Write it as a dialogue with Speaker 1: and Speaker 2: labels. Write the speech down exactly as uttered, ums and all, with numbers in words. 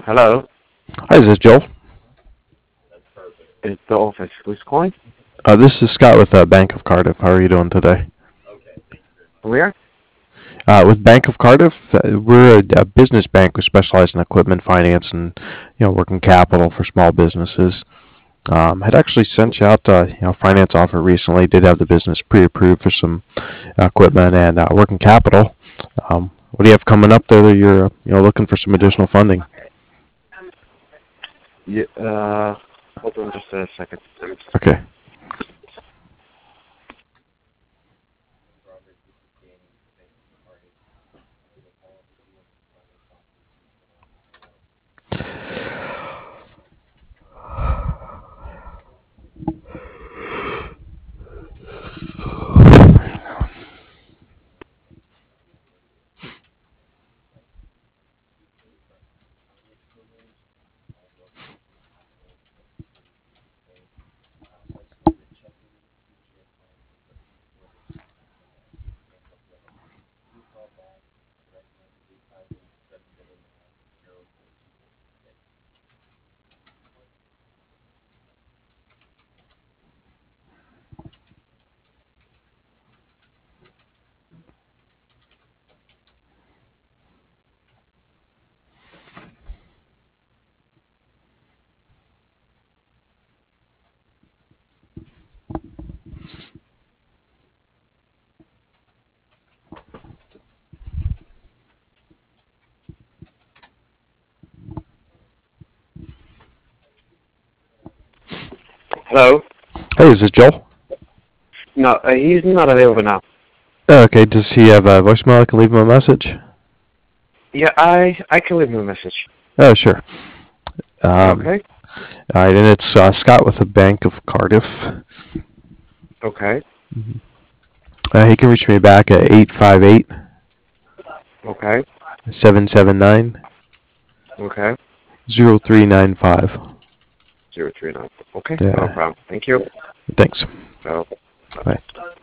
Speaker 1: Hello,
Speaker 2: Hi, is this Joel?
Speaker 1: it's the office. Who's calling?
Speaker 2: Uh, this is Scott with uh, Bank of Cardiff. How are you doing today?
Speaker 1: Where?
Speaker 2: Uh, with Bank of Cardiff, uh, we're a, a business bank. We specialize in equipment finance and you know working capital for small businesses. Um, had actually sent you out uh, you know finance offer recently. Did have the business pre-approved for some uh, equipment and uh, working capital. Um, what do you have coming up there that you're uh, you know looking for some additional funding?
Speaker 1: Yeah, uh, hold on just a second. Let me just-
Speaker 2: Okay.
Speaker 1: Hello?
Speaker 2: Hey, is this Joel?
Speaker 1: No, uh, he's not available now.
Speaker 2: Uh, Okay. Does he have a voicemail? I can leave him a message.
Speaker 1: Yeah, I I can leave him a message.
Speaker 2: Oh, sure. Um,
Speaker 1: Okay?
Speaker 2: all right, and it's uh, Scott with the Bank of Cardiff.
Speaker 1: Okay.
Speaker 2: Uh, he can reach me back at eight five eight,
Speaker 1: Okay.
Speaker 2: seven seven nine,
Speaker 1: Okay.
Speaker 2: zero three nine five.
Speaker 1: Zero three nine. Okay, no
Speaker 2: Yeah,
Speaker 1: problem. Thank you.
Speaker 2: thanks.
Speaker 1: So,
Speaker 2: Bye.